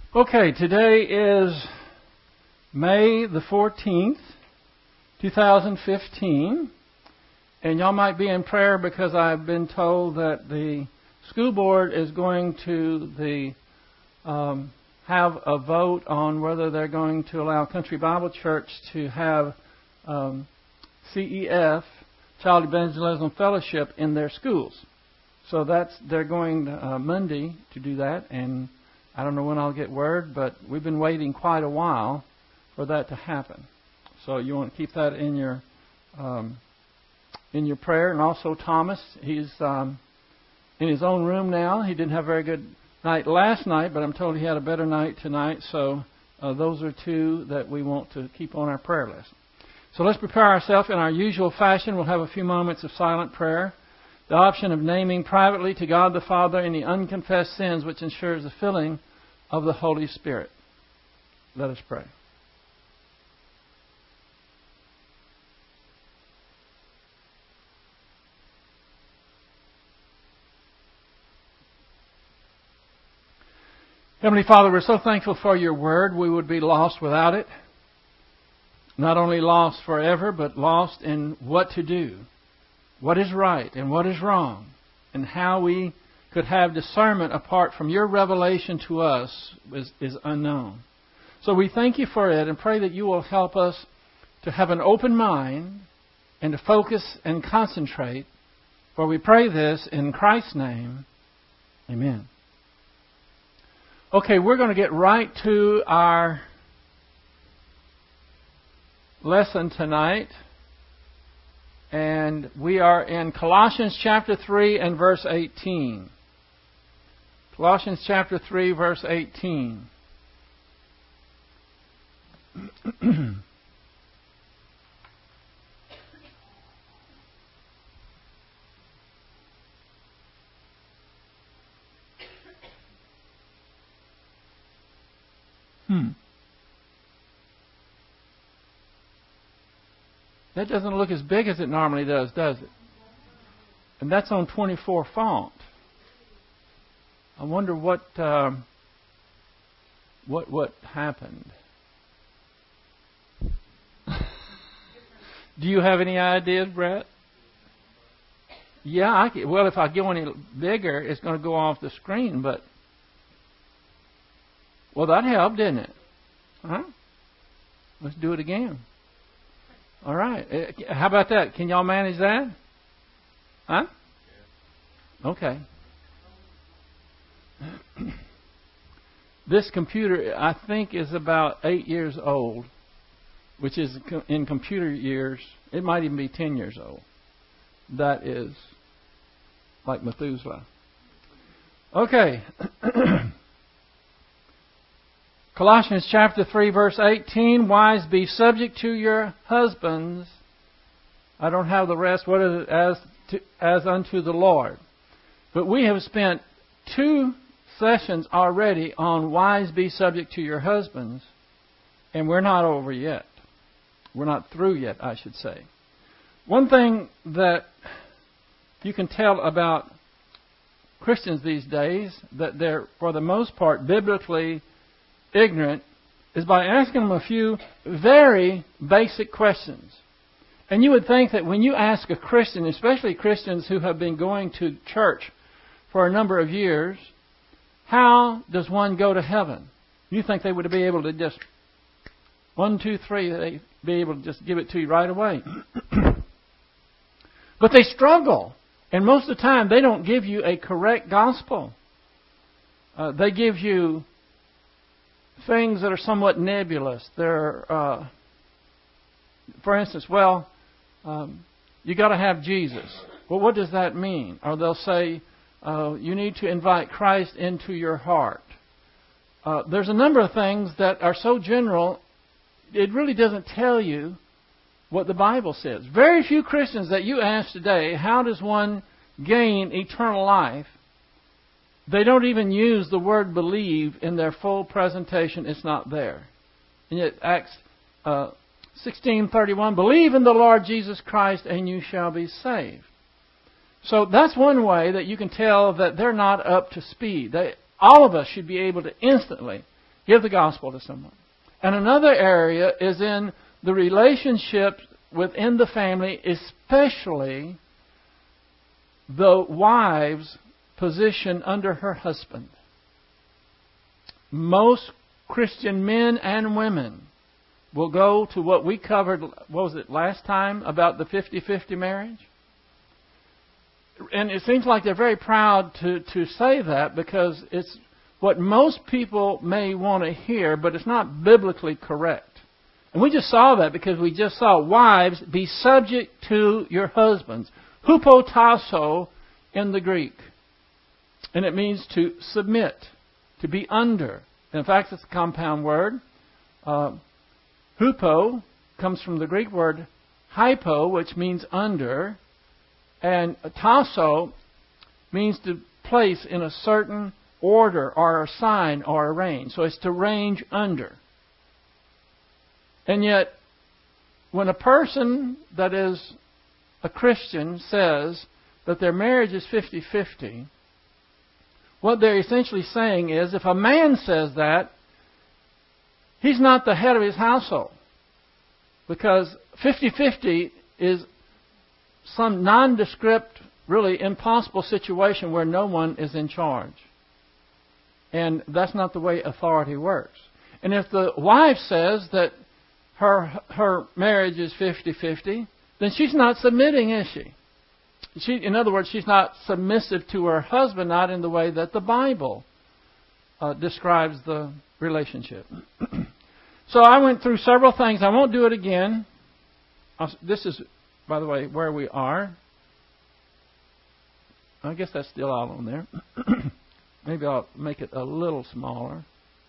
Okay, today is May the 14th, 2015, and y'all might be in prayer because I've been told that the school board is going to have a vote on whether they're going to allow Country Bible Church to have CEF, Child Evangelism Fellowship, in their schools. So they're going Monday to do that, and I don't know when I'll get word, but we've been waiting quite a while for that to happen. So you want to keep that in your prayer. And also Thomas, he's in his own room now. He didn't have a very good night last night, but I'm told he had a better night tonight. So those are two that we want to keep on our prayer list. So let's prepare ourselves in our usual fashion. We'll have a few moments of silent prayer. The option of naming privately to God the Father any unconfessed sins, which ensures the filling of the Holy Spirit. Let us pray. Heavenly Father, we're so thankful for your word. We would be lost without it. Not only lost forever, but lost in what to do. What is right and what is wrong, and how we could have discernment apart from your revelation to us is unknown. So we thank you for it and pray that you will help us to have an open mind and to focus and concentrate. For we pray this in Christ's name. Amen. Okay, we're going to get right to our lesson tonight. And we are in Colossians chapter 3 and verse 18. Colossians chapter 3, verse 18. That doesn't look as big as it normally does it? And that's on 24 font. I wonder what happened. Do you have any ideas, Brett? Yeah, well, if I go any bigger, it's going to go off the screen. But well, that helped, didn't it? Huh? Let's do it again. All right. How about that? Can y'all manage that? Huh? Okay. This computer, I think, is about 8 years old, which is, in computer years, it might even be 10 years old. That is like Methuselah. Okay. Colossians chapter 3, verse 18, wives, be subject to your husbands. I don't have the rest. What is it? As unto the Lord. But we have spent 2 sessions already on wives, be subject to your husbands. And we're not over yet. We're not through yet, I should say. One thing that you can tell about Christians these days, that they're, for the most part, biblically ignorant, is by asking them a few very basic questions. And you would think that when you ask a Christian, especially Christians who have been going to church for a number of years, how does one go to heaven? You think they would be able to just 1, 2, 3, they'd be able to just give it to you right away. But they struggle. And most of the time, they don't give you a correct gospel. They give you things that are somewhat nebulous. They're, for instance, you got to have Jesus. Well, what does that mean? Or they'll say, you need to invite Christ into your heart. There's a number of things that are so general, it really doesn't tell you what the Bible says. Very few Christians that you ask today, how does one gain eternal life? They don't even use the word believe in their full presentation. It's not there. And yet Acts 16:31, believe in the Lord Jesus Christ and you shall be saved. So that's one way that you can tell that they're not up to speed. All of us should be able to instantly Give the gospel to someone. And another area is in the relationships within the family, especially the wife's position under her husband. Most Christian men and women will go to what we covered, what was it, last time, about the 50-50 marriage? And it seems like they're very proud to say that because it's what most people may want to hear, but it's not biblically correct. And we just saw that because we just saw, wives, be subject to your husbands. Hupotasso in the Greek. And it means to submit, to be under. In fact, it's a compound word. Hupo comes from the Greek word hypo, which means under. And tasso means to place in a certain order or assign or arrange. So it's to range under. And yet, when a person that is a Christian says that their marriage is 50-50, what they're essentially saying is, if a man says that, he's not the head of his household. Because 50-50 is some nondescript, really impossible situation where no one is in charge. And that's not the way authority works. And if the wife says that her marriage is 50-50, then she's not submitting, is she? In other words, she's not submissive to her husband, not in the way that the Bible describes the relationship. So I went through several things. I won't do it again. This is, by the way, where we are. I guess that's still all on there. Maybe I'll make it a little smaller.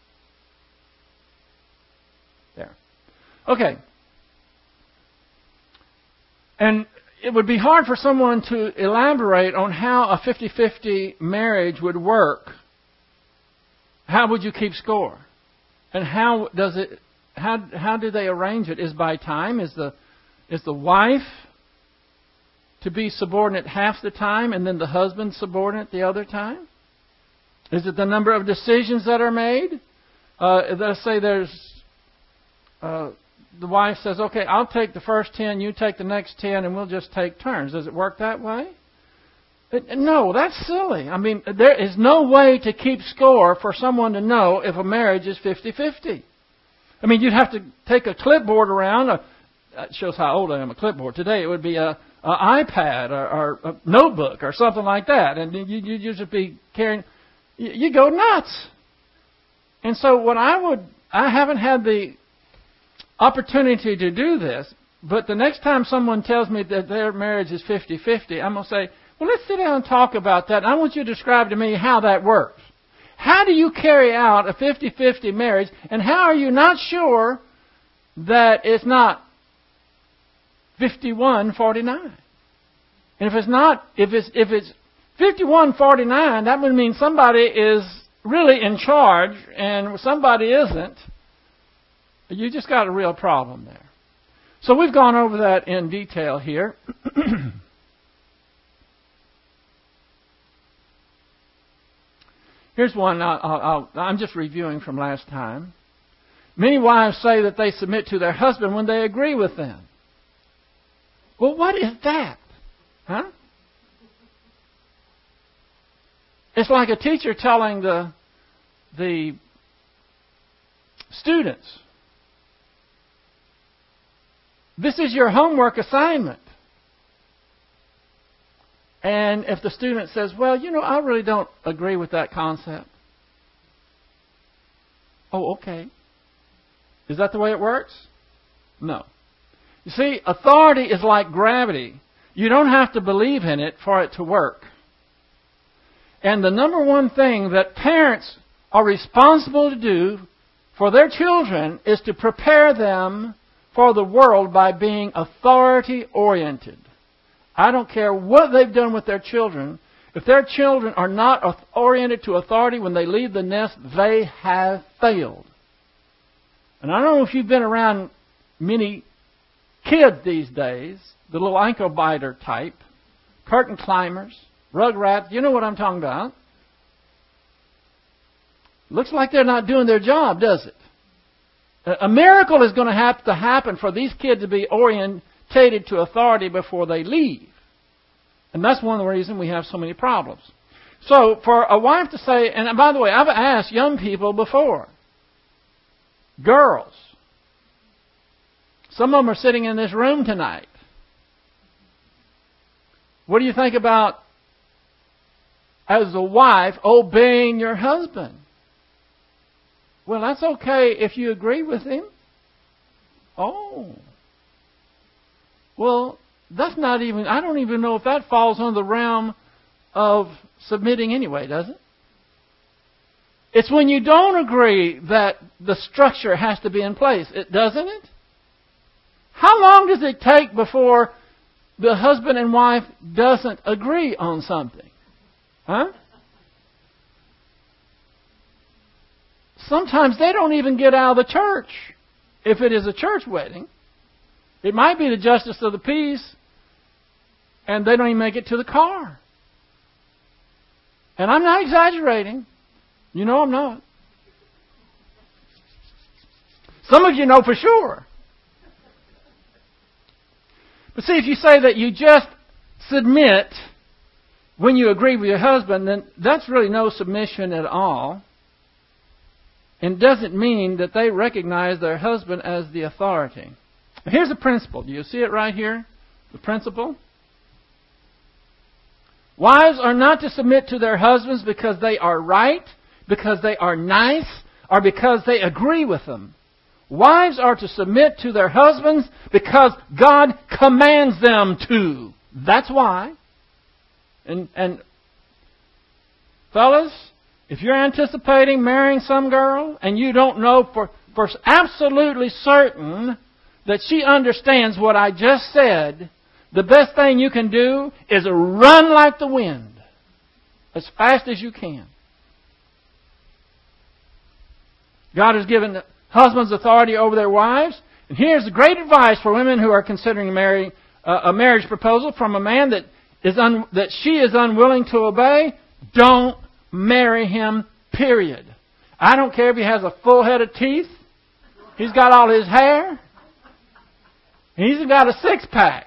There. Okay. And it would be hard for someone to elaborate on how a 50-50 marriage would work. How would you keep score? And how do they arrange it? Is by time? Is the wife to be subordinate half the time and then the husband subordinate the other time? Is it the number of decisions that are made? Let's say the wife says, okay, I'll take the first 10, you take the next 10, and we'll just take turns. Does it work that way? No, that's silly. I mean, there is no way to keep score for someone to know if a marriage is 50-50. I mean, you'd have to take a clipboard around. That shows how old I am, a clipboard. Today it would be an iPad or a notebook or something like that. And you'd just be carrying... You go nuts. And so I haven't had the opportunity to do this, but the next time someone tells me that their marriage is 50-50, I'm going to say, well, let's sit down and talk about that. And I want you to describe to me how that works. How do you carry out a 50-50 marriage, and how are you not sure that it's not 51-49? And if it's 51-49, that would mean somebody is really in charge and somebody isn't. You just got a real problem there. So we've gone over that in detail here. Here's one I'm just reviewing from last time. Many wives say that they submit to their husband when they agree with them. Well, what is that? Huh? It's like a teacher telling the students, this is your homework assignment. And if the student says, well, I really don't agree with that concept. Oh, okay. Is that the way it works? No. You see, authority is like gravity. You don't have to believe in it for it to work. And the number one thing that parents are responsible to do for their children is to prepare them for the world by being authority-oriented. I don't care what they've done with their children. If their children are not oriented to authority when they leave the nest, they have failed. And I don't know if you've been around many kids these days, the little ankle biter type, curtain climbers, rug rats. You know what I'm talking about. Looks like they're not doing their job, does it? A miracle is going to have to happen for these kids to be orientated to authority before they leave. And that's one of the reasons we have so many problems. So for a wife to say, and by the way, I've asked young people before, girls, some of them are sitting in this room tonight. What do you think about, as a wife, obeying your husband? Well, that's okay if you agree with him. Oh. Well, that's not even, I don't even know if that falls under the realm of submitting anyway, does it? It's when you don't agree that the structure has to be in place, doesn't it? How long does it take before the husband and wife doesn't agree on something? Huh? Sometimes they don't even get out of the church if it is a church wedding. It might be the justice of the peace, and they don't even make it to the car. And I'm not exaggerating. You know I'm not. Some of you know for sure. But see, if you say that you just submit when you agree with your husband, then that's really no submission at all. And doesn't mean that they recognize their husband as the authority. Here's the principle. Do you see it right here? The principle. Wives are not to submit to their husbands because they are right, because they are nice, or because they agree with them. Wives are to submit to their husbands because God commands them to. That's why. And fellas, if you're anticipating marrying some girl and you don't know for absolutely certain that she understands what I just said, the best thing you can do is run like the wind as fast as you can. God has given husbands authority over their wives. And here's the great advice for women who are considering a marriage proposal from a man that she is unwilling to obey. Don't marry him, period. I don't care if he has a full head of teeth. He's got all his hair. He's got a six-pack.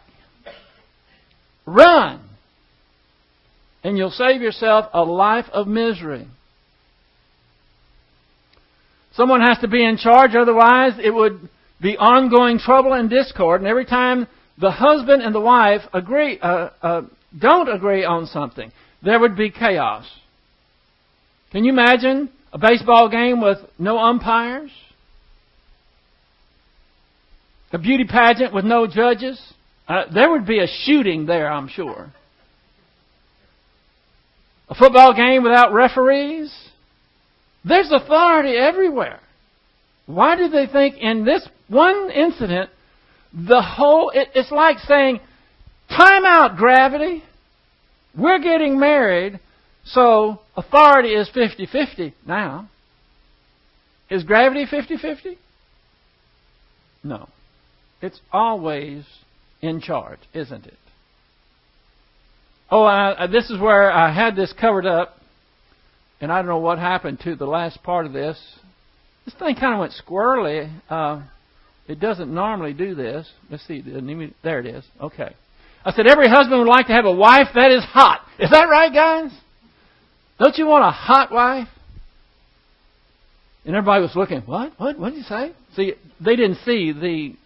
Run. And you'll save yourself a life of misery. Someone has to be in charge, otherwise it would be ongoing trouble and discord. And every time the husband and the wife don't agree on something, there would be chaos. Can you imagine a baseball game with no umpires? A beauty pageant with no judges? There would be a shooting there, I'm sure. A football game without referees? There's authority everywhere. Why do they think in this one incident, it's like saying, time out, gravity. We're getting married, so authority is 50-50 now. Is gravity 50-50? No. It's always in charge, isn't it? Oh, this is where I had this covered up. And I don't know what happened to the last part of this. This thing kind of went squirrely. It doesn't normally do this. Let's see. There it is. Okay. I said, every husband would like to have a wife that is hot. Is that right, guys? Don't you want a hot wife? And everybody was looking, what? What did you say? See, they didn't see the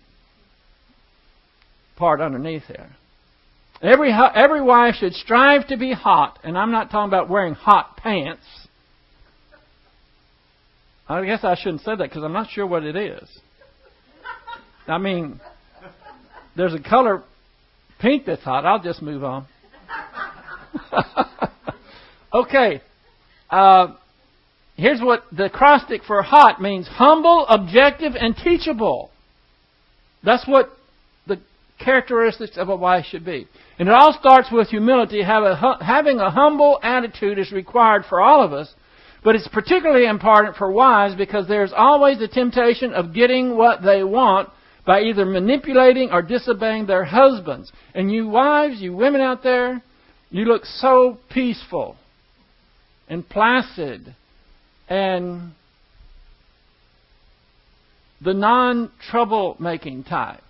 part underneath there. Every wife should strive to be hot. And I'm not talking about wearing hot pants. I guess I shouldn't say that because I'm not sure what it is. I mean, there's a color pink that's hot. I'll just move on. Okay. Here's what the acrostic for hot means. Humble, objective, and teachable. That's what the characteristics of a wife should be. And it all starts with humility. Having a humble attitude is required for all of us. But it's particularly important for wives because there's always the temptation of getting what they want by either manipulating or disobeying their husbands. And you wives, you women out there, you look so peaceful and placid and the non-troublemaking type.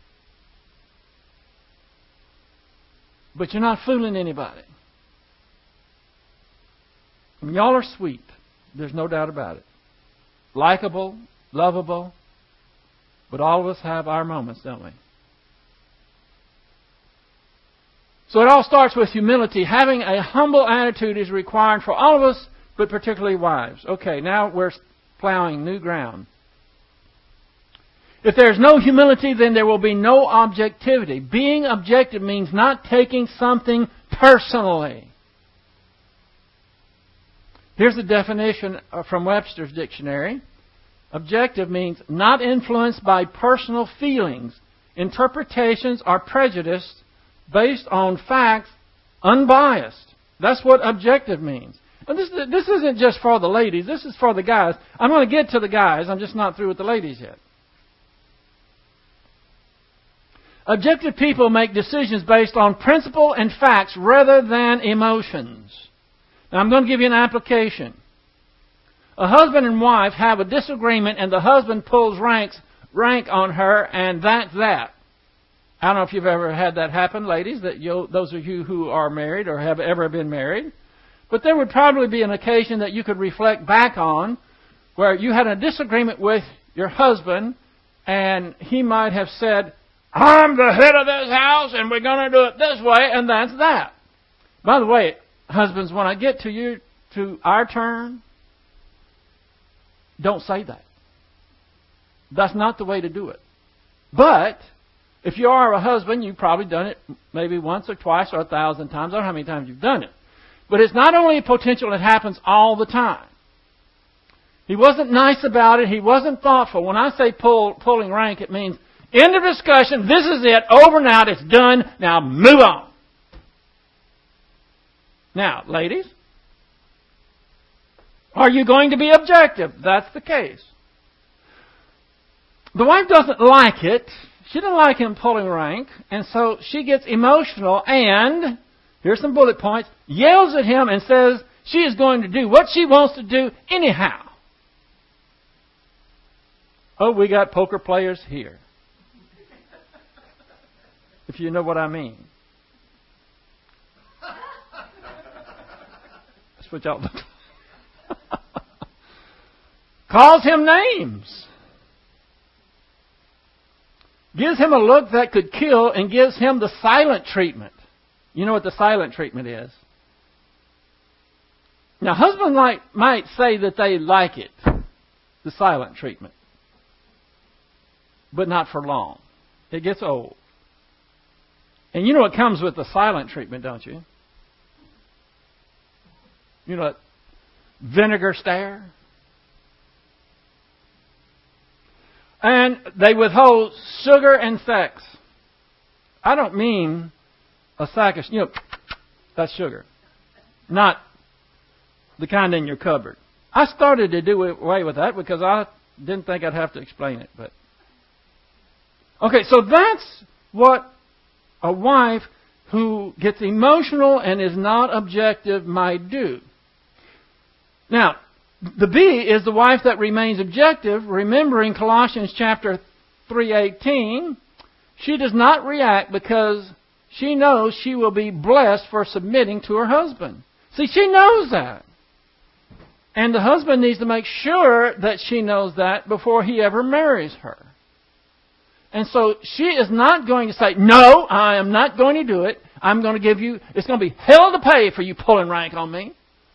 But you're not fooling anybody. I mean, y'all are sweet. There's no doubt about it. Likeable, lovable. But all of us have our moments, don't we? So it all starts with humility. Having a humble attitude is required for all of us, but particularly wives. Okay, now we're plowing new ground. If there's no humility, then there will be no objectivity. Being objective means not taking something personally. Here's the definition from Webster's dictionary. Objective means not influenced by personal feelings, interpretations, or prejudice based on facts, unbiased. That's what objective means. And this isn't just for the ladies. This is for the guys. I'm going to get to the guys. I'm just not through with the ladies yet. Objective people make decisions based on principle and facts rather than emotions. Now I'm going to give you an application. A husband and wife have a disagreement and the husband pulls rank on her, and that's that. I don't know if you've ever had that happen, ladies, those of you who are married or have ever been married. But there would probably be an occasion that you could reflect back on where you had a disagreement with your husband and he might have said, I'm the head of this house and we're going to do it this way, and that's that. By the way, husbands, when I get to our turn, don't say that. That's not the way to do it. But if you are a husband, you've probably done it maybe once or twice or 1,000 times. I don't know how many times you've done it. But it's not only a potential, it happens all the time. He wasn't nice about it. He wasn't thoughtful. When I say pulling rank, it means end of discussion. This is it. Over now. It's done. Now move on. Now, ladies, are you going to be objective? That's the case. The wife doesn't like it. She doesn't like him pulling rank. And so she gets emotional and, here's some bullet points, yells at him and says she is going to do what she wants to do anyhow. Oh, we got poker players here. If you know what I mean. That's what y'all look like. Calls him names. Gives him a look that could kill and gives him the silent treatment. You know what the silent treatment is? Now, husbands might say that they like it, the silent treatment. But not for long. It gets old. And you know what comes with the silent treatment, don't you? You know that vinegar stare? And they withhold sugar and sex. I don't mean a sack of, that's sugar. Not the kind in your cupboard. I started to do away with that because I didn't think I'd have to explain it. But okay, so that's what a wife who gets emotional and is not objective might do. Now, the B is the wife that remains objective, remembering Colossians chapter 3:18. She does not react because she knows she will be blessed for submitting to her husband. See, she knows that. And the husband needs to make sure that she knows that before he ever marries her. And so she is not going to say, no, I am not going to do it. I'm going to give you, it's going to be hell to pay for you pulling rank on me.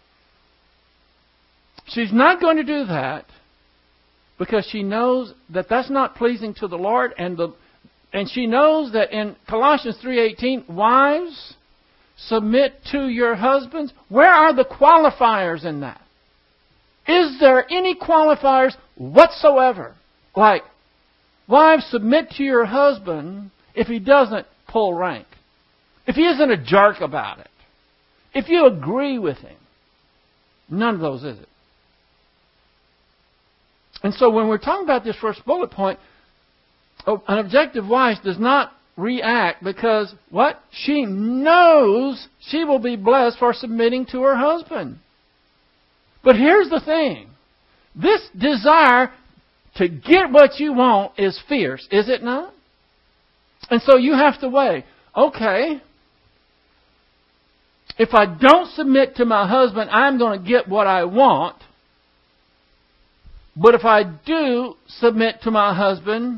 She's not going to do that because she knows that that's not pleasing to the Lord. And she knows that in Colossians 3:18, wives, submit to your husbands. Where are the qualifiers in that? Is there any qualifiers whatsoever? Like, wives, submit to your husband if he doesn't pull rank. If he isn't a jerk about it. If you agree with him. None of those is it. And so when we're talking about this first bullet point, an objective wife does not react because what? She knows she will be blessed for submitting to her husband. But here's the thing. This desire to get what you want is fierce, is it not? And so you have to weigh, okay, if I don't submit to my husband, I'm going to get what I want. But if I do submit to my husband,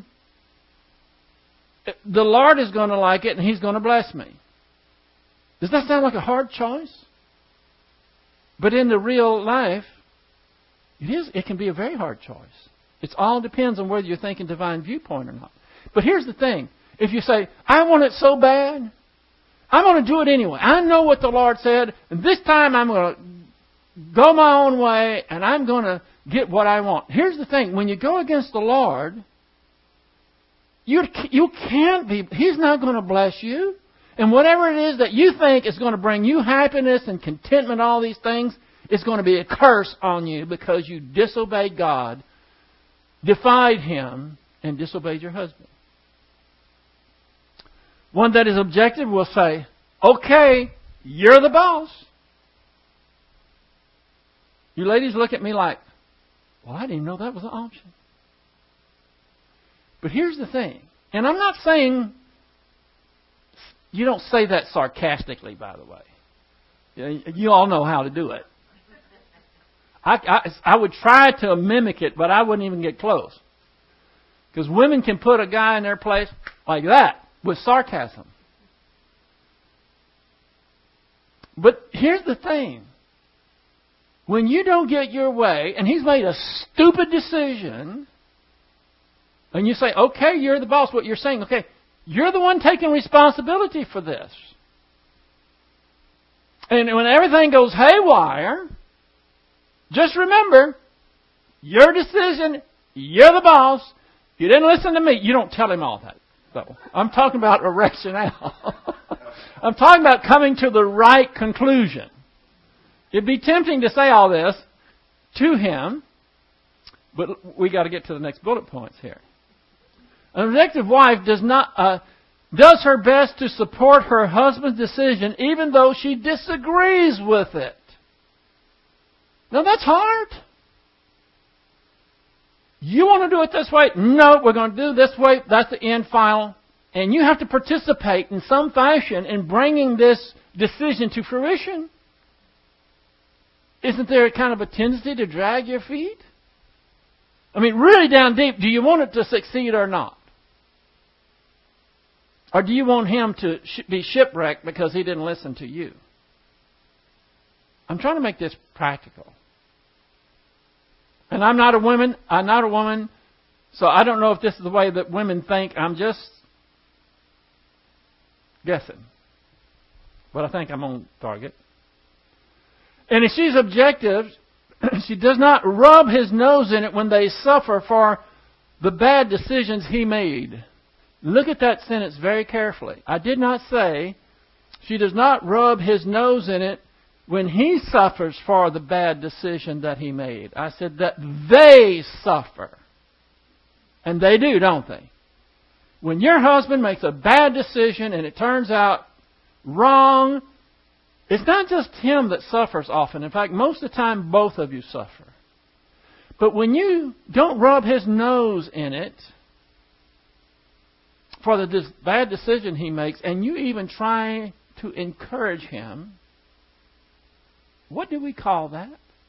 the Lord is going to like it and He's going to bless me. Does that sound like a hard choice? But in the real life, it can be a very hard choice. It all depends on whether you're thinking divine viewpoint or not. But here's the thing. If you say, I want it so bad, I'm going to do it anyway. I know what the Lord said, and this time I'm going to go my own way, and I'm going to get what I want. Here's the thing. When you go against the Lord, you can't be. He's not going to bless you. And whatever it is that you think is going to bring you happiness and contentment, all these things, it's going to be a curse on you because you disobeyed God, defied Him, and disobeyed your husband. One that is objective will say, okay, you're the boss. You ladies look at me like, well, I didn't even know that was an option. But here's the thing. And I'm not saying, you don't say that sarcastically, by the way. You all know how to do it. I would try to mimic it, but I wouldn't even get close. Because women can put a guy in their place like that with sarcasm. But here's the thing. When you don't get your way, and he's made a stupid decision, and you say, okay, you're the boss, what you're saying, okay, you're the one taking responsibility for this. And when everything goes haywire, just remember, your decision, you're the boss. You didn't listen to me. You don't tell him all that, though. I'm talking about a rationale. I'm talking about coming to the right conclusion. It'd be tempting to say all this to him, but we got to get to the next bullet points here. An objective wife does her best to support her husband's decision, even though she disagrees with it. Now that's hard. You want to do it this way? No, we're going to do it this way. That's the end final. And you have to participate in some fashion in bringing this decision to fruition. Isn't there kind of a tendency to drag your feet? I mean, really down deep, do you want it to succeed or not? Or do you want him to be shipwrecked because he didn't listen to you? I'm trying to make this practical. And I'm not a woman, so I don't know if this is the way that women think. I'm just guessing. But I think I'm on target. And if she's objective, she does not rub his nose in it when they suffer for the bad decisions he made. Look at that sentence very carefully. I did not say she does not rub his nose in it when he suffers for the bad decision that he made. I said that they suffer. And they do, don't they? When your husband makes a bad decision and it turns out wrong, it's not just him that suffers often. In fact, most of the time, both of you suffer. But when you don't rub his nose in it for the bad decision he makes, and you even try to encourage him, what do we call that?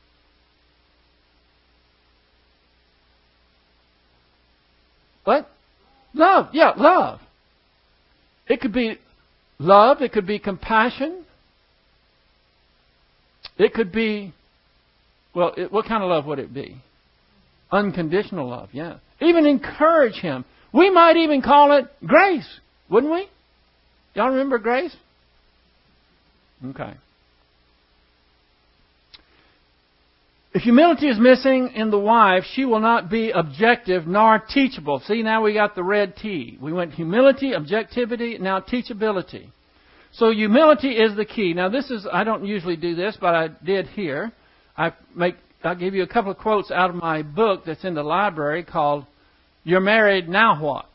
What? Love. Yeah, love. It could be love. It could be compassion. It could be, well, what kind of love would it be? Unconditional love, yeah. Even encourage him. We might even call it grace, wouldn't we? Y'all remember grace? Okay. If humility is missing in the wife, she will not be objective nor teachable. See, now we got the red T. We went humility, objectivity, now teachability. So humility is the key. Now this is, I don't usually do this, but I did here. I'll give you a couple of quotes out of my book that's in the library called You're Married, Now What?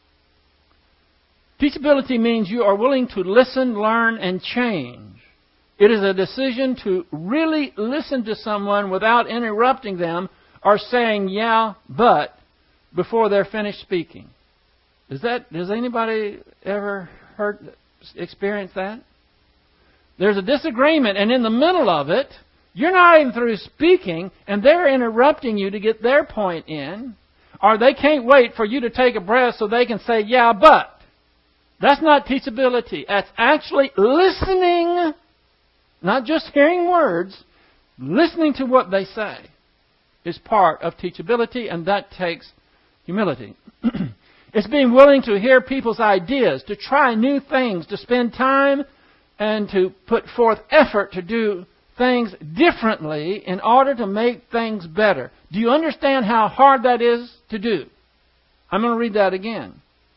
Teachability means you are willing to listen, learn, and change. It is a decision to really listen to someone without interrupting them or saying, yeah, but, before they're finished speaking. Does anybody ever experience that? There's a disagreement, and in the middle of it, you're not even through speaking, and they're interrupting you to get their point in, or they can't wait for you to take a breath so they can say, yeah, but. That's not teachability. That's actually listening, not just hearing words, listening to what they say is part of teachability, and that takes humility. It's being willing to hear people's ideas, to try new things, to spend time and to put forth effort to do things differently in order to make things better. Do you understand how hard that is to do? I'm going to read that again.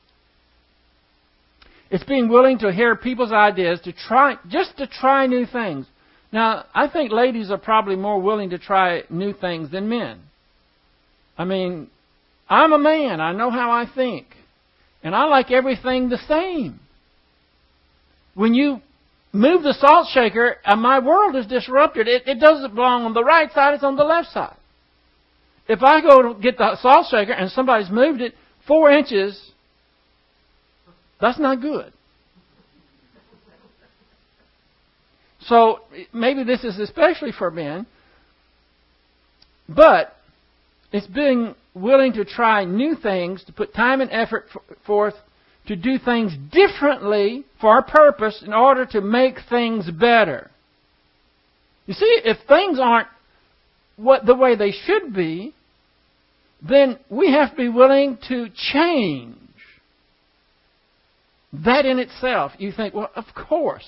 It's being willing to hear people's ideas, to try new things. Now, I think ladies are probably more willing to try new things than men. I mean, I'm a man. I know how I think. And I like everything the same. When you move the salt shaker, my world is disrupted. It doesn't belong on the right side, it's on the left side. If I go to get the salt shaker and somebody's moved it 4 inches, that's not good. So maybe this is especially for men. But it's being willing to try new things, to put time and effort forth, to do things differently for a purpose in order to make things better. You see, if things aren't the way they should be, then we have to be willing to change. That in itself, you think, well, of course.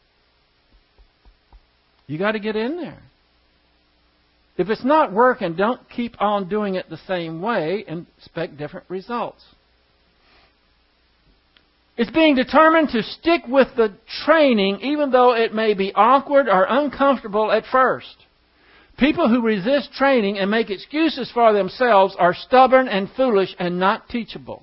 You got to get in there. If it's not working, don't keep on doing it the same way and expect different results. It's being determined to stick with the training even though it may be awkward or uncomfortable at first. People who resist training and make excuses for themselves are stubborn and foolish and not teachable.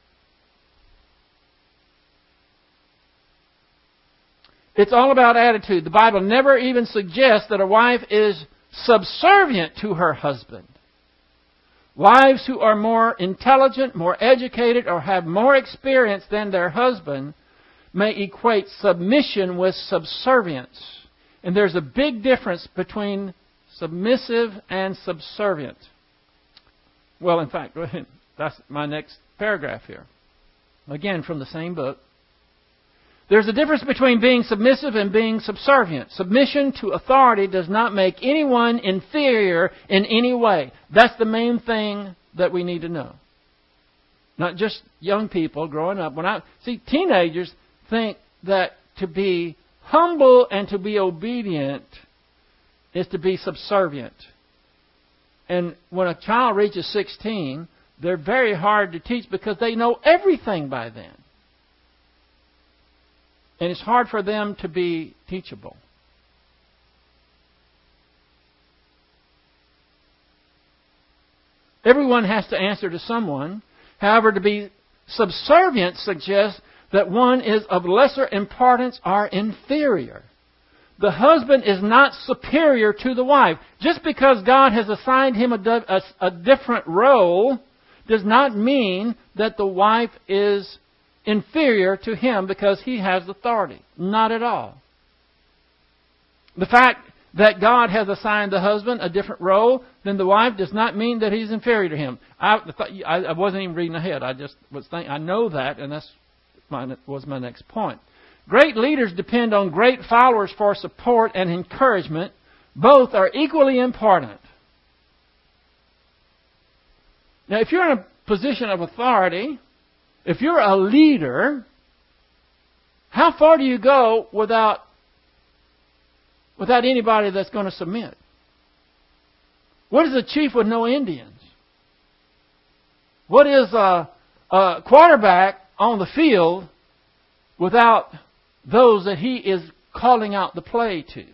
It's all about attitude. The Bible never even suggests that a wife is subservient to her husband. Wives who are more intelligent, more educated, or have more experience than their husband may equate submission with subservience. And there's a big difference between submissive and subservient. Well, in fact, that's my next paragraph here. Again, from the same book. There's a difference between being submissive and being subservient. Submission to authority does not make anyone inferior in any way. That's the main thing that we need to know. Not just young people growing up. Teenagers think that to be humble and to be obedient is to be subservient. And when a child reaches 16, they're very hard to teach because they know everything by then. And it's hard for them to be teachable. Everyone has to answer to someone. However, to be subservient suggests that one is of lesser importance or inferior. The husband is not superior to the wife. Just because God has assigned him a different role does not mean that the wife is inferior to him because he has authority. Not at all. The fact that God has assigned the husband a different role than the wife does not mean that he's inferior to him. I wasn't even reading ahead. I just was thinking, I know that, and was my next point. Great leaders depend on great followers for support and encouragement. Both are equally important. Now, if you're in a position of authority, if you're a leader, how far do you go without anybody that's going to submit? What is a chief with no Indians? What is a quarterback on the field without those that he is calling out the play to?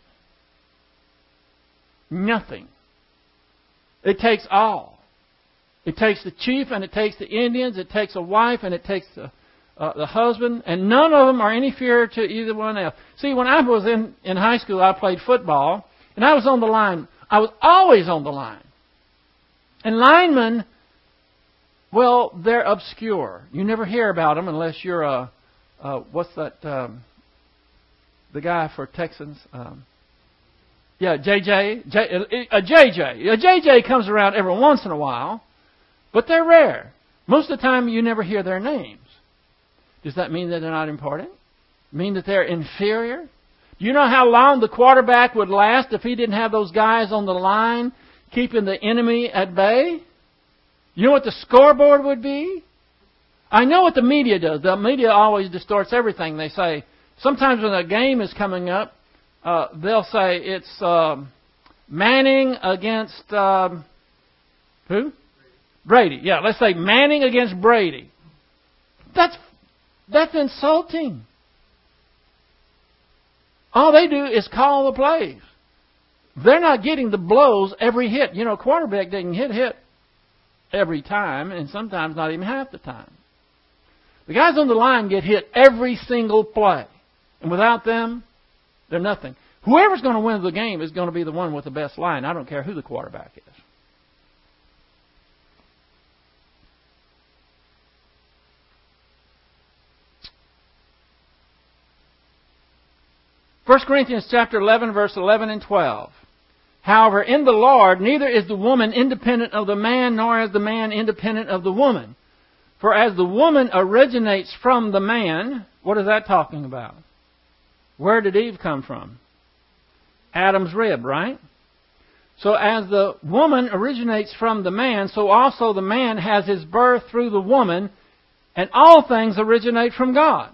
Nothing. It takes all. It takes the chief and it takes the Indians. It takes a wife and it takes the husband, and none of them are any inferior to either one else. See, when I was in high school, I played football, and I was on the line. I was always on the line. And linemen, well, they're obscure. You never hear about them unless you're what's that, the guy for Texans? JJ. A JJ comes around every once in a while, but they're rare. Most of the time, you never hear their names. Does that mean that they're not important? Mean that they're inferior? Do you know how long the quarterback would last if he didn't have those guys on the line keeping the enemy at bay? You know what the scoreboard would be? I know what the media does. The media always distorts everything. They say, sometimes when a game is coming up, they'll say it's Manning against who? Brady. Yeah, let's say Manning against Brady. That's insulting. All they do is call the plays. They're not getting the blows every hit. You know, a quarterback doesn't hit every time, and sometimes not even half the time. The guys on the line get hit every single play. And without them, they're nothing. Whoever's going to win the game is going to be the one with the best line. I don't care who the quarterback is. 1 Corinthians chapter 11, verse 11 and 12. However, in the Lord, neither is the woman independent of the man, nor is the man independent of the woman. For as the woman originates from the man, what is that talking about? Where did Eve come from? Adam's rib, right? So as the woman originates from the man, so also the man has his birth through the woman, and all things originate from God.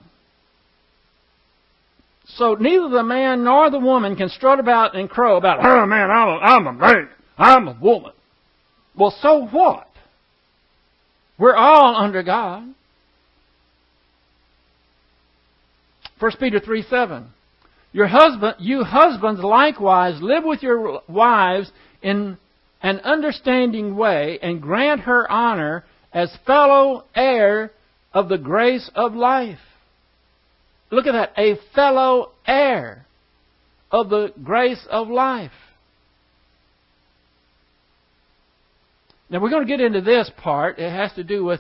So neither the man nor the woman can strut about and crow about, oh man, I'm a man, I'm a woman. Well, so what? We're all under God. 1 Peter 3:7. You husbands likewise live with your wives in an understanding way and grant her honor as fellow heir of the grace of life. Look at that. A fellow heir of the grace of life. Now we're going to get into this part. It has to do with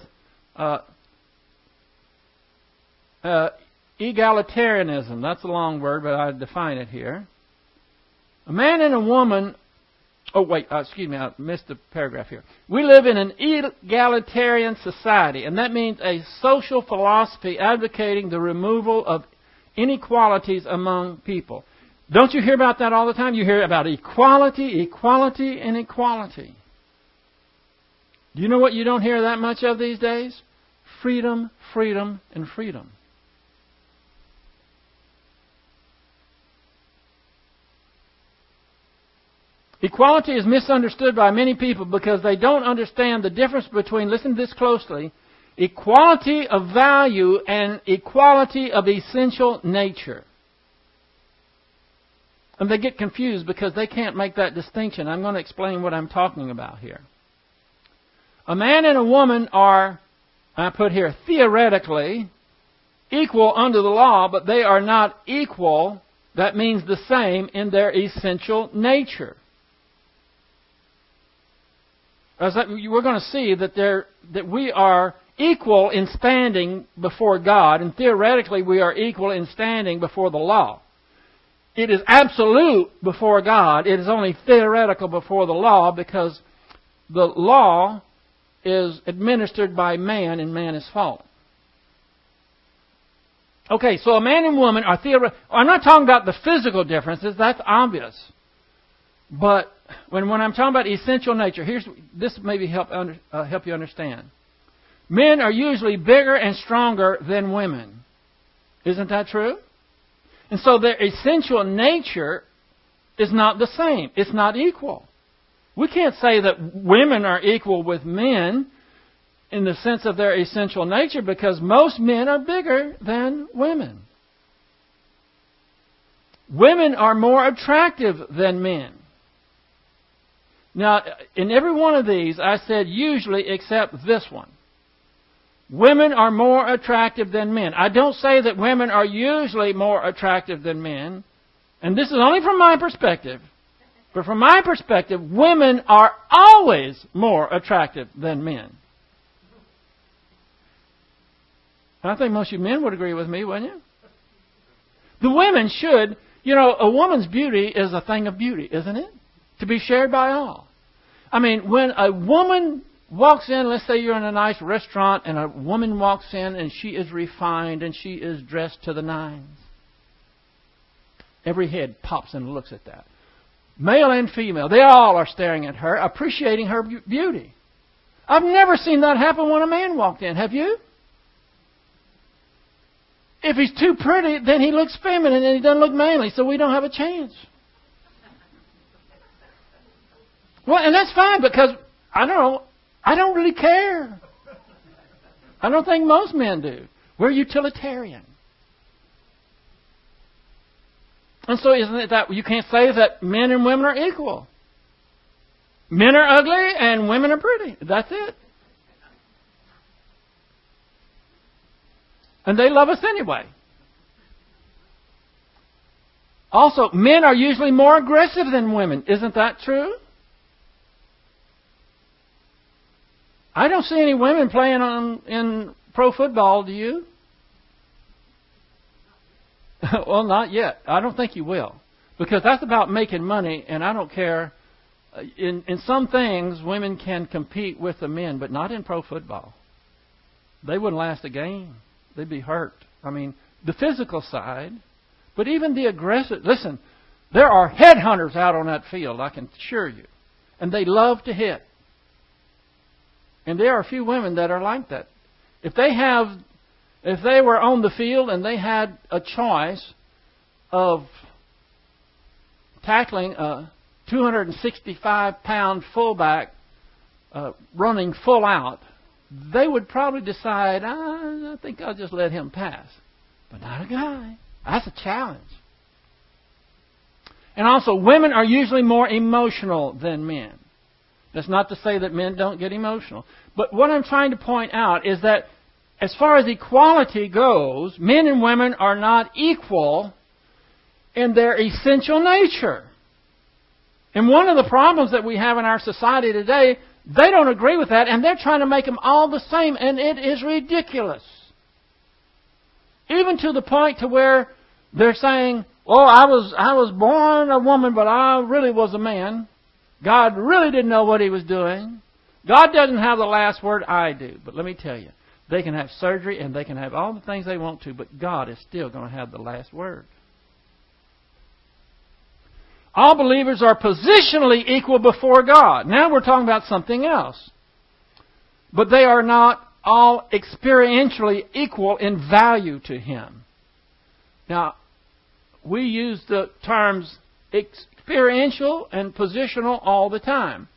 egalitarianism. That's a long word, but I define it here. A man and a woman... I missed a paragraph here. We live in an egalitarian society, and that means a social philosophy advocating the removal of inequalities among people. Don't you hear about that all the time? You hear about equality, equality, and equality. Do you know what you don't hear that much of these days? Freedom, freedom, and freedom. Equality is misunderstood by many people because they don't understand the difference between, listen to this closely, equality of value and equality of essential nature. And they get confused because they can't make that distinction. I'm going to explain what I'm talking about here. A man and a woman are, I put here, theoretically equal under the law, but they are not equal, that means the same, in their essential nature. We're going to see that we are equal in standing before God, and theoretically we are equal in standing before the law. It is absolute before God. It is only theoretical before the law because the law is administered by man and man is fallen. Okay, so a man and woman are theoretical. I'm not talking about the physical differences. That's obvious. But when I'm talking about essential nature, this maybe help you understand. Men are usually bigger and stronger than women. Isn't that true? And so their essential nature is not the same. It's not equal. We can't say that women are equal with men in the sense of their essential nature because most men are bigger than women. Women are more attractive than men. Now, in every one of these, I said usually except this one. women are more attractive than men. I don't say that women are usually more attractive than men. And this is only from my perspective. But from my perspective, women are always more attractive than men. And I think most of you men would agree with me, wouldn't you? The women should, a woman's beauty is a thing of beauty, isn't it? To be shared by all. I mean, when a woman walks in, let's say you're in a nice restaurant and a woman walks in and she is refined and she is dressed to the nines. Every head pops and looks at that. Male and female, they all are staring at her, appreciating her beauty. I've never seen that happen when a man walked in. Have you? If he's too pretty, then he looks feminine and he doesn't look manly, so we don't have a chance. Well, and that's fine because, I don't really care. I don't think most men do. We're utilitarian. And so isn't it that you can't say that men and women are equal? Men are ugly and women are pretty. That's it. And they love us anyway. Also, men are usually more aggressive than women. Isn't that true? I don't see any women playing in pro football, do you? Well, not yet. I don't think you will. Because that's about making money, and I don't care. In some things, women can compete with the men, but not in pro football. They wouldn't last a game. They'd be hurt. I mean, the physical side, but even the aggressive. Listen, there are headhunters out on that field, I can assure you. And they love to hit. And there are a few women that are like that. If they were on the field and they had a choice of tackling a 265-pound fullback running full out, they would probably decide, I think I'll just let him pass. But not a guy. That's a challenge. And also, women are usually more emotional than men. That's not to say that men don't get emotional. But what I'm trying to point out is that as far as equality goes, men and women are not equal in their essential nature. And one of the problems that we have in our society today, they don't agree with that, and they're trying to make them all the same, and it is ridiculous. Even to the point to where they're saying, I was born a woman, but I really was a man. God really didn't know what He was doing. God doesn't have the last word, I do. But let me tell you, they can have surgery and they can have all the things they want to, but God is still going to have the last word. All believers are positionally equal before God. Now we're talking about something else. But they are not all experientially equal in value to Him. Now, we use the terms experiential and positional all the time.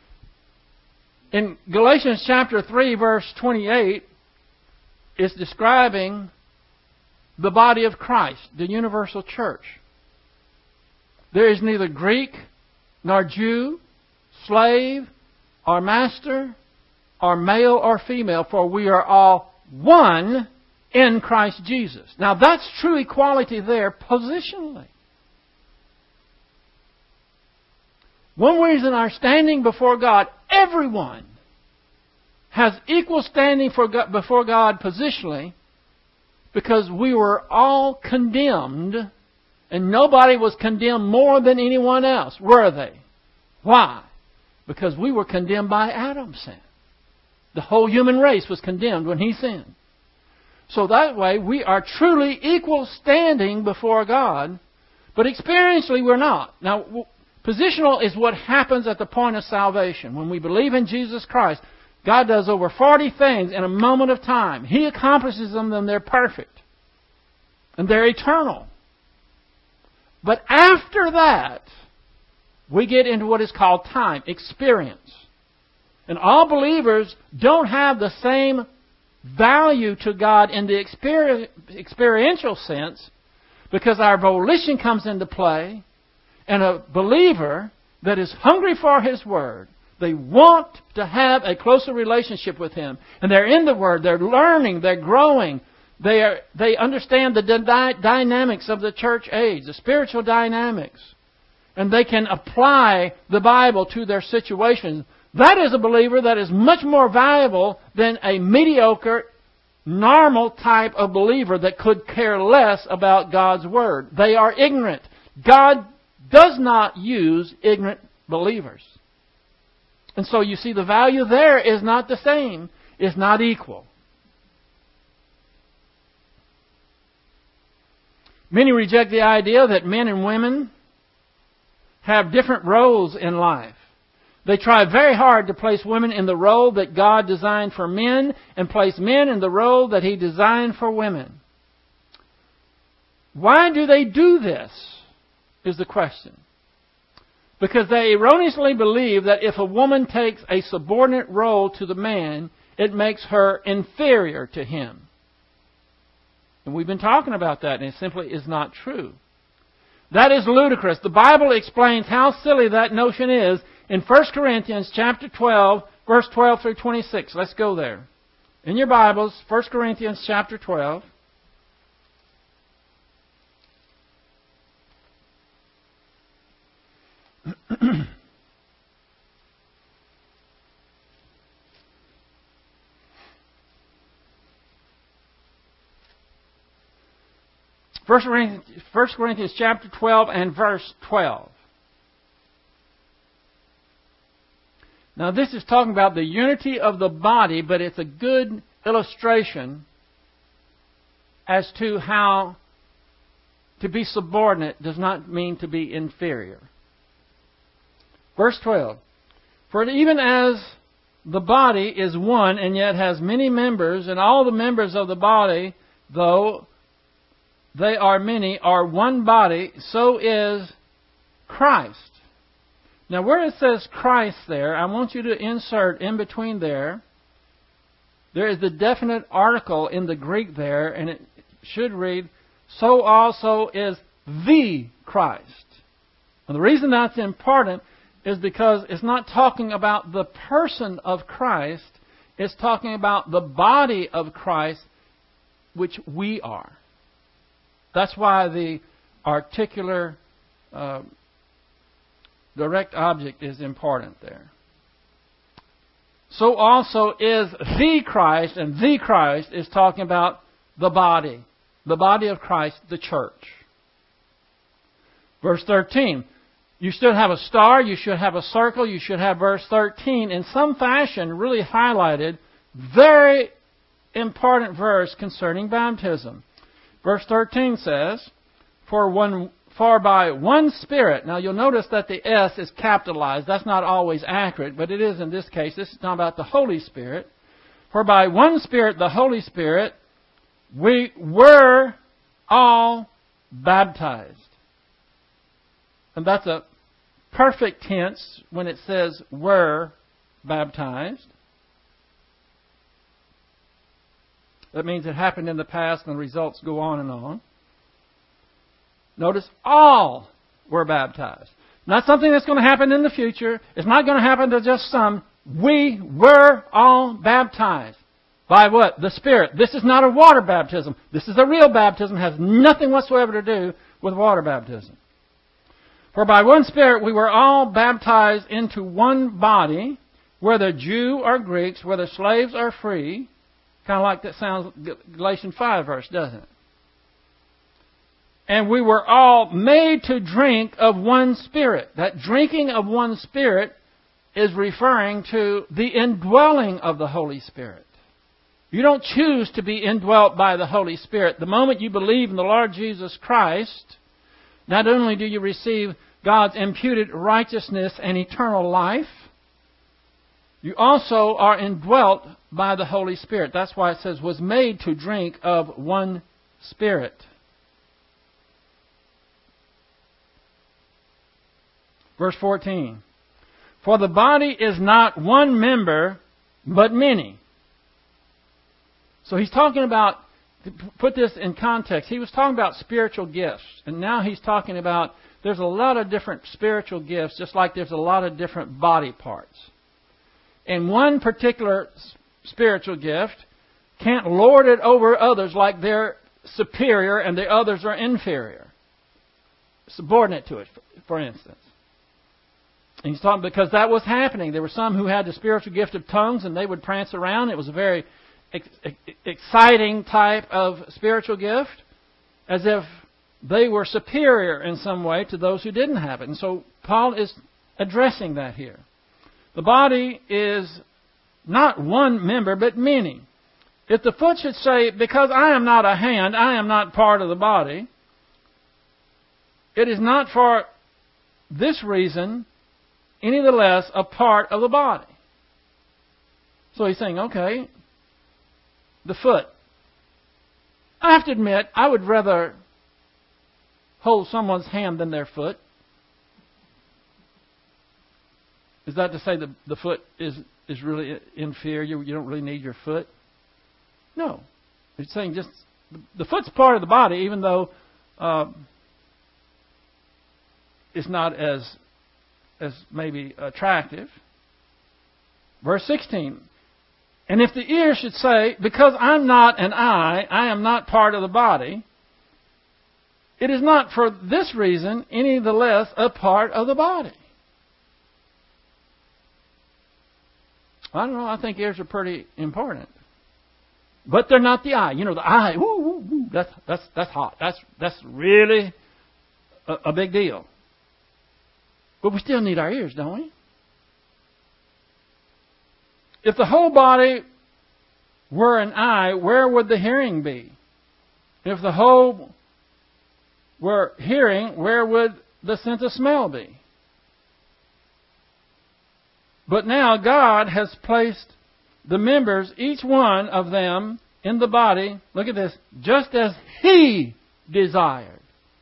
In Galatians chapter 3, verse 28, it's describing the body of Christ, the universal church. There is neither Greek nor Jew, slave or master, or male or female, for we are all one in Christ Jesus. Now that's true equality there positionally. One reason our standing before God, everyone has equal standing before God positionally, because we were all condemned, and nobody was condemned more than anyone else, were they? Why? Because we were condemned by Adam's sin. The whole human race was condemned when he sinned. So that way, we are truly equal standing before God, but experientially we're not. Now, positional is what happens at the point of salvation. When we believe in Jesus Christ, God does over 40 things in a moment of time. He accomplishes them and they're perfect. And they're eternal. But after that, we get into what is called time, experience. And all believers don't have the same value to God in the experiential sense, because our volition comes into play, and a believer that is hungry for His Word, They want to have a closer relationship with Him. And they're in the Word. They're learning. They're growing. They understand the dynamics of the church age, the spiritual dynamics. And they can apply the Bible to their situation. That is a believer that is much more valuable than a mediocre, normal type of believer that could care less about God's Word. They are ignorant. God does not use ignorant believers. And so you see the value there is not the same. It's not equal. Many reject the idea that men and women have different roles in life. They try very hard to place women in the role that God designed for men and place men in the role that He designed for women. Why do they do this, is the question. Because they erroneously believe that if a woman takes a subordinate role to the man, it makes her inferior to him. And we've been talking about that, and it simply is not true. That is ludicrous. The Bible explains how silly that notion is in 1 Corinthians chapter 12, verse 12 through 26. Let's go there. In your Bibles, 1 Corinthians chapter 12. First Corinthians chapter 12 and verse 12. Now this is talking about the unity of the body, but it's a good illustration as to how to be subordinate does not mean to be inferior. Verse 12. For even as the body is one and yet has many members, and all the members of the body, though they are many, are one body, so is Christ. Now where it says Christ there, I want you to insert in between there is the definite article in the Greek there, and it should read, so also is the Christ. And the reason that's important is because it's not talking about the person of Christ, it's talking about the body of Christ, which we are. That's why the articular direct object is important there. So also is the Christ, and the Christ is talking about the body of Christ, the church. Verse 13. You should have a star, you should have a circle, you should have verse 13 in some fashion really highlighted, very important verse concerning baptism. Verse 13 says, For by one Spirit. Now you'll notice that the S is capitalized. That's not always accurate, but it is in this case. This is talking about the Holy Spirit. For by one Spirit, the Holy Spirit, we were all baptized. And that's a perfect tense when it says were baptized. That means it happened in the past and the results go on and on. Notice all were baptized. Not something that's going to happen in the future. It's not going to happen to just some. We were all baptized. By what? The Spirit. This is not a water baptism. This is a real baptism. It has nothing whatsoever to do with water baptism. For by one Spirit we were all baptized into one body, whether Jew or Greeks, whether slaves or free. Kind of like that sounds Galatians 5 verse, doesn't it? And we were all made to drink of one Spirit. That drinking of one Spirit is referring to the indwelling of the Holy Spirit. You don't choose to be indwelt by the Holy Spirit. The moment you believe in the Lord Jesus Christ, not only do you receive God's imputed righteousness and eternal life, you also are indwelt by the Holy Spirit. That's why it says, was made to drink of one Spirit. Verse 14. For the body is not one member, but many. So he's talking about, to put this in context, he was talking about spiritual gifts. And now he's talking about there's a lot of different spiritual gifts, just like there's a lot of different body parts. in one particular spiritual gift can't lord it over others like they're superior and the others are inferior. Subordinate to it, for instance. And he's talking because that was happening. There were some who had the spiritual gift of tongues and they would prance around. It was a very exciting type of spiritual gift, as if they were superior in some way to those who didn't have it. And so Paul is addressing that here. The body is not one member, but many. If the foot should say, because I am not a hand, I am not part of the body, it is not for this reason any the less a part of the body. So he's saying, okay, the foot. I have to admit, I would rather hold someone's hand than their foot. Is that to say the foot is really inferior? You don't really need your foot? No. It's saying just the foot's part of the body, even though it's not as maybe attractive. Verse 16. And if the ear should say, because I'm not an eye, I am not part of the body, it is not for this reason any the less a part of the body. I don't know, I think ears are pretty important. But they're not the eye. You know, the eye, that's hot. That's really a big deal. But we still need our ears, don't we? If the whole body were an eye, where would the hearing be? If the whole were hearing, where would the sense of smell be? But now God has placed the members, each one of them, in the body, look at this, just as He desired.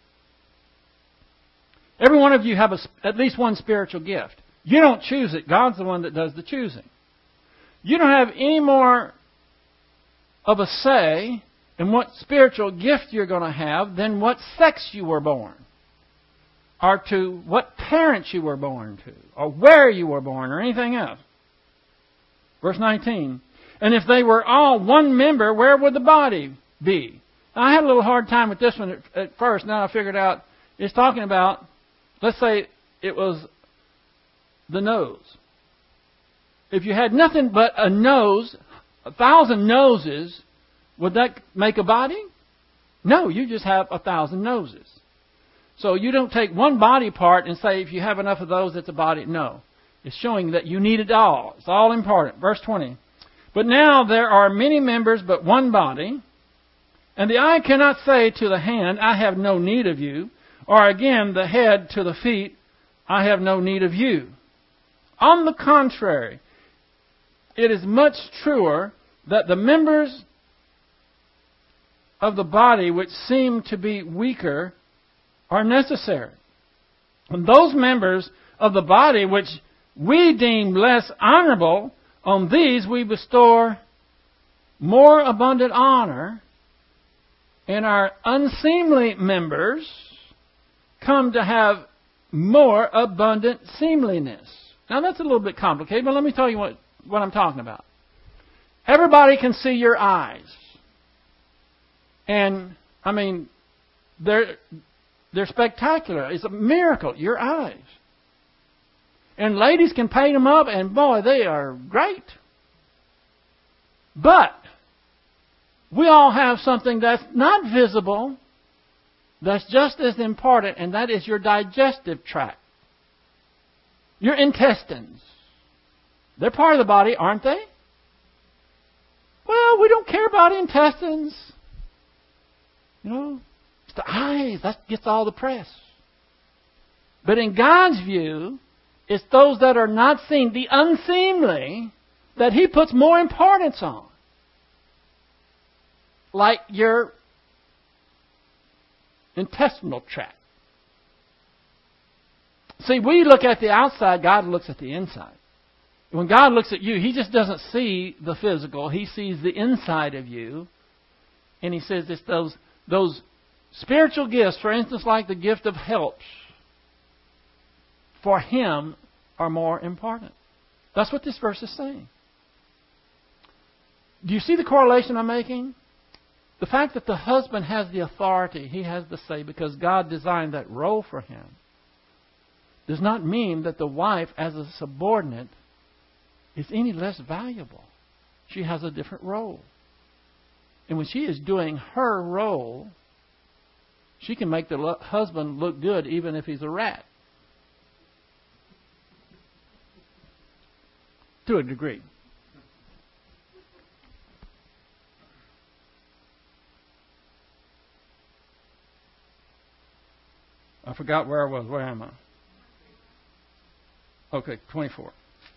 Every one of you have at least one spiritual gift. You don't choose it. God's the one that does the choosing. You don't have any more of a say in what spiritual gift you're going to have than what sex you were born, or to what parents you were born to, or where you were born, or anything else. Verse 19. And if they were all one member, where would the body be? Now, I had a little hard time with this one at first. Now I figured out it's talking about, let's say it was the nose. If you had nothing but a nose, 1,000 noses, would that make a body? No, you just have 1,000 noses. So you don't take one body part and say if you have enough of those, it's a body. No. It's showing that you need it all. It's all important. Verse 20. But now there are many members, but one body. And the eye cannot say to the hand, I have no need of you. Or again, the head to the feet, I have no need of you. On the contrary, it is much truer that the members of the body which seem to be weaker are necessary. And those members of the body which we deem less honorable, on these we bestow more abundant honor, and our unseemly members come to have more abundant seemliness. Now that's a little bit complicated, but let me tell you what I'm talking about. Everybody can see your eyes. And, I mean, they're spectacular. It's a miracle, your eyes. And ladies can paint them up, and boy, they are great. But we all have something that's not visible, that's just as important, and that is your digestive tract. Your intestines. They're part of the body, aren't they? Well, we don't care about intestines. You know, it's the eyes. That gets all the press. But in God's view, it's those that are not seen, the unseemly, that He puts more importance on. Like your intestinal tract. See, we look at the outside, God looks at the inside. When God looks at you, He just doesn't see the physical. He sees the inside of you. And He says it's those spiritual gifts, for instance, like the gift of helps, for Him are more important. That's what this verse is saying. Do you see the correlation I'm making? The fact that the husband has the authority, he has the say because God designed that role for him, does not mean that the wife as a subordinate is any less valuable. She has a different role. And when she is doing her role, she can make the husband look good even if he's a rat. To a degree. I forgot where I was. Where am I? Okay, 24.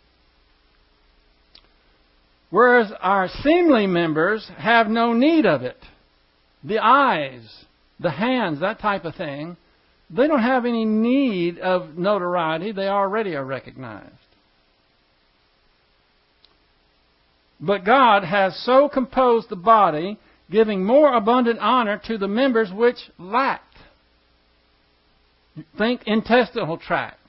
Whereas our seemly members have no need of it. The eyes, the hands, that type of thing, they don't have any need of notoriety. They already are recognized. But God has so composed the body, giving more abundant honor to the members which lacked. Think intestinal tract.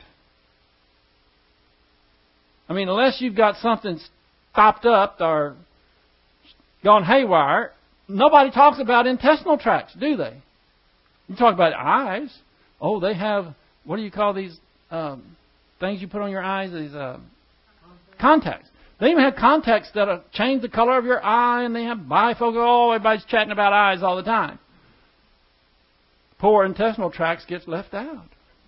I mean, unless you've got something stopped up or gone haywire, nobody talks about intestinal tracts, do they? You talk about eyes. Oh, they have, what do you call these things you put on your eyes? These contacts. They even have contacts that change the color of your eye, and they have bifocal. Oh, everybody's chatting about eyes all the time. Poor intestinal tracts gets left out.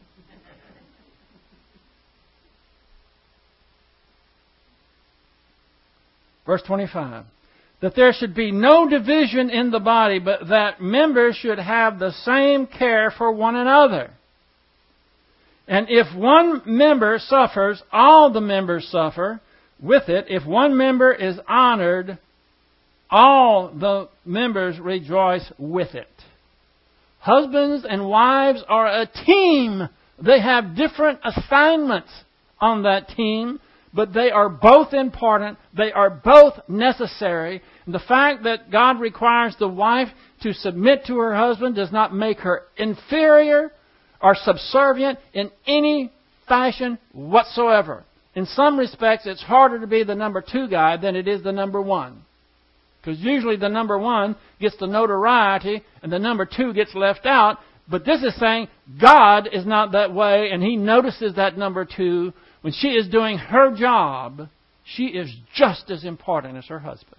Verse 25. That there should be no division in the body, but that members should have the same care for one another. And if one member suffers, all the members suffer with it. If one member is honored, all the members rejoice with it. Husbands and wives are a team. They have different assignments on that team, but they are both important. They are both necessary. And the fact that God requires the wife to submit to her husband does not make her inferior or subservient in any fashion whatsoever. In some respects, it's harder to be the number 2 guy than it is the number 1. Because usually the number 1 gets the notoriety and the number 2 gets left out. But this is saying God is not that way, and He notices that number 2. When she is doing her job, she is just as important as her husband.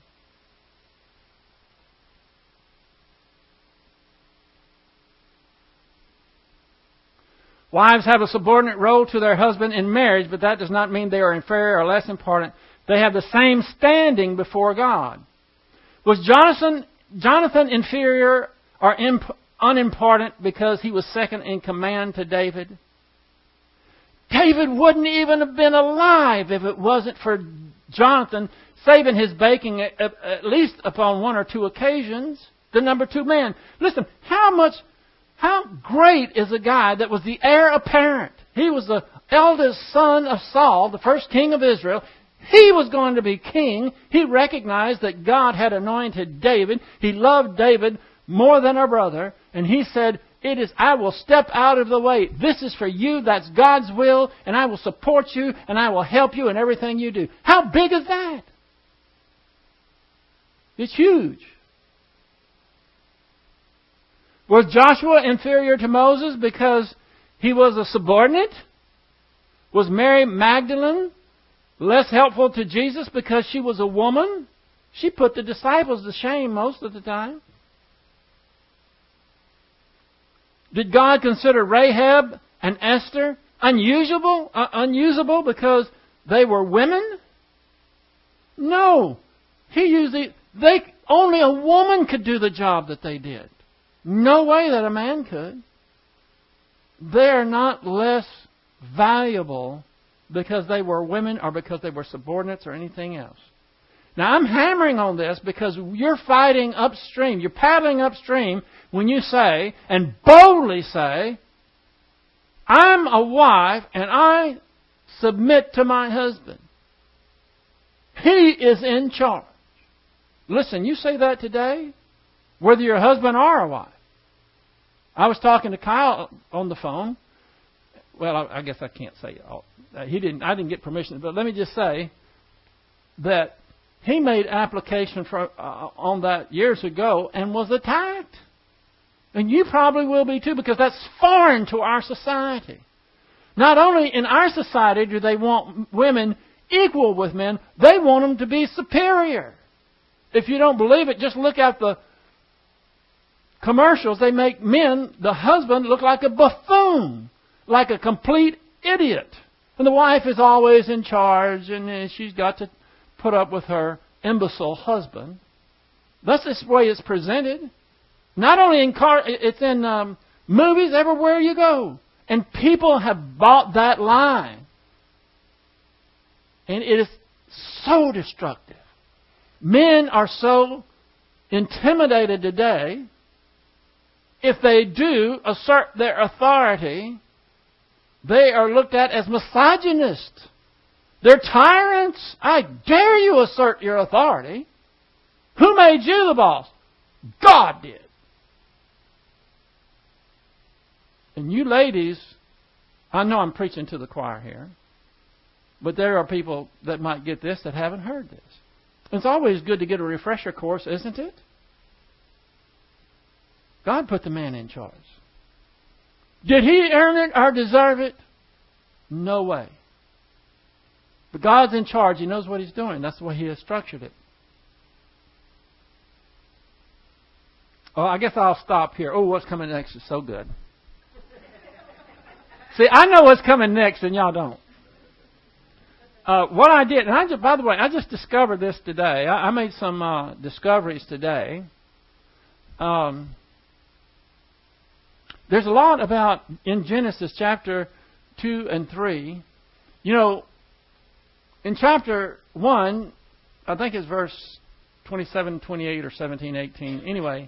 Wives have a subordinate role to their husband in marriage, but that does not mean they are inferior or less important. They have the same standing before God. Was Jonathan inferior or unimportant because he was second in command to David? David wouldn't even have been alive if it wasn't for Jonathan saving his bacon at least upon 1 or 2 occasions. The number 2 man. Listen, how great is a guy that was the heir apparent? He was the eldest son of Saul, the first king of Israel. He was going to be king. He recognized that God had anointed David. He loved David more than a brother. And he said, I will step out of the way. This is for you. That's God's will. And I will support you. And I will help you in everything you do. How big is that? It's huge. Was Joshua inferior to Moses because he was a subordinate? Was Mary Magdalene less helpful to Jesus because she was a woman? She put the disciples to shame most of the time. Did God consider Rahab and Esther unusable because they were women? No. Only a woman could do the job that they did. No way that a man could. They are not less valuable because they were women or because they were subordinates or anything else. Now, I'm hammering on this because you're fighting upstream. You're paddling upstream when you say, and boldly say, I'm a wife and I submit to my husband. He is in charge. Listen, you say that today, whether you're a husband or a wife. I was talking to Kyle on the phone, well, I guess I can't say all. He didn't. I didn't get permission, but let me just say that he made application for on that years ago and was attacked. And you probably will be too, because that's foreign to our society. Not only in our society do they want women equal with men, they want them to be superior. If you don't believe it, just look at the commercials. They make men, the husband, look like a buffoon, like a complete idiot. And the wife is always in charge, and she's got to put up with her imbecile husband. That's the way it's presented. Not only in it's in movies, everywhere you go. And people have bought that lie. And it is so destructive. Men are so intimidated today. If they do assert their authority, they are looked at as misogynists. They're tyrants. I dare you assert your authority. Who made you the boss? God did. And you ladies, I know I'm preaching to the choir here, but there are people that might get this that haven't heard this. It's always good to get a refresher course, isn't it? God put the man in charge. Did he earn it or deserve it? No way. But God's in charge. He knows what He's doing. That's the way He has structured it. Oh, I guess I'll stop here. Oh, what's coming next is so good. See, I know what's coming next and y'all don't. What I did, and by the way, I just discovered this today. I made some discoveries today. There's a lot about, in Genesis chapter 2 and 3. You know, in chapter 1, I think it's verse 27, 28, or 17, 18. Anyway,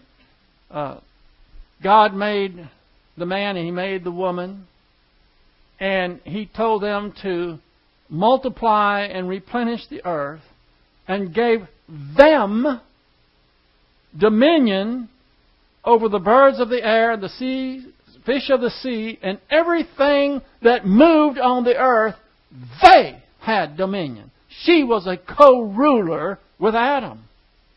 God made the man and He made the woman. And He told them to multiply and replenish the earth, and gave them dominion over the birds of the air, the sea, fish of the sea, and everything that moved on the earth. They had dominion. She was a co-ruler with Adam.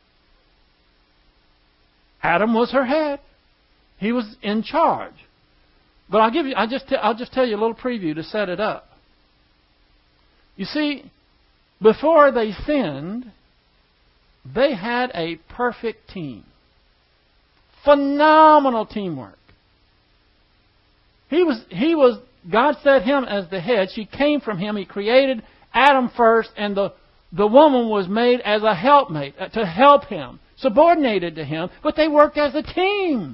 Adam was her head. He was in charge. But I'll just tell you a little preview to set it up. You see, before they sinned, they had a perfect team. Phenomenal teamwork. God set him as the head. She came from him. He created Adam first, and the woman was made as a helpmate to help him, subordinated to him, but they worked as a team.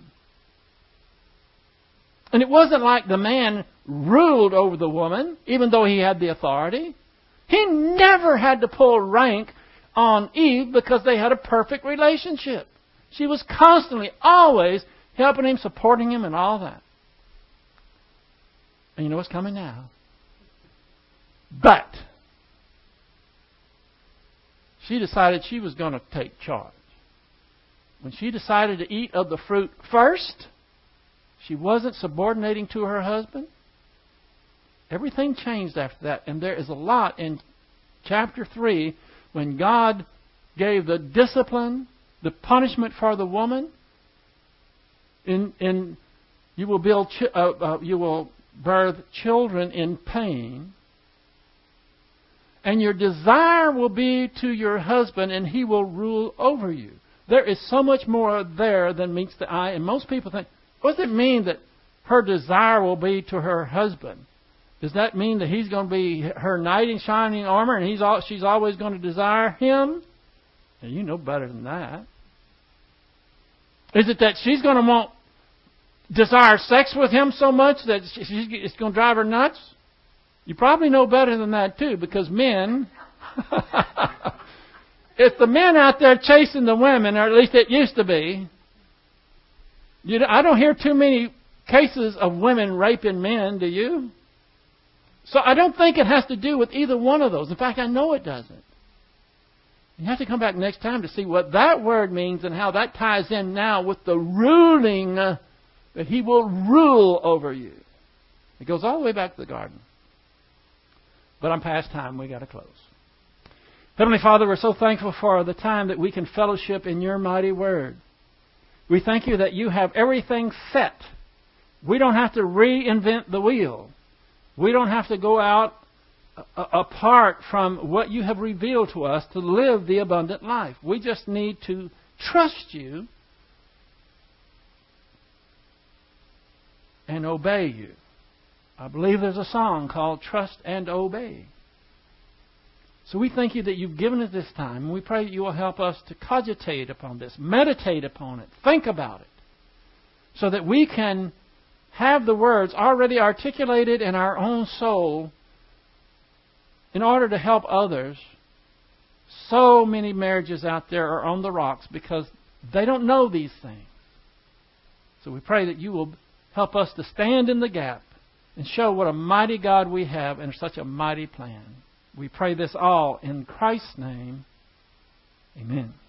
And it wasn't like the man ruled over the woman, even though he had the authority. He never had to pull rank on Eve because they had a perfect relationship. She was constantly, always helping him, supporting him, and all that. And you know what's coming now? But she decided she was going to take charge. When she decided to eat of the fruit first, she wasn't subordinating to her husband. Everything changed after that. And there is a lot in chapter 3 when God gave the discipline, the punishment for the woman. You will birth children in pain. And your desire will be to your husband, and he will rule over you. There is so much more there than meets the eye. And most people think, what does it mean that her desire will be to her husband? Does that mean that he's going to be her knight in shining armor and she's always going to desire him? And you know better than that. Is it that she's going to desire sex with him so much that it's going to drive her nuts? You probably know better than that too, because men, it's the men out there chasing the women, or at least it used to be. I don't hear too many cases of women raping men, do you? So I don't think it has to do with either one of those. In fact, I know it doesn't. You have to come back next time to see what that word means and how that ties in now with the ruling, that He will rule over you. It goes all the way back to the garden. But I'm past time. We got to close. Heavenly Father, we're so thankful for the time that we can fellowship in your mighty word. We thank you that you have everything set. We don't have to reinvent the wheel. We don't have to go out apart from what you have revealed to us to live the abundant life. We just need to trust you and obey you. I believe there's a song called Trust and Obey. So we thank you that you've given us this time, and we pray that you will help us to cogitate upon this, meditate upon it, think about it, so that we can have the words already articulated in our own soul in order to help others. So many marriages out there are on the rocks because they don't know these things. So we pray that you will help us to stand in the gap and show what a mighty God we have and such a mighty plan. We pray this all in Christ's name. Amen.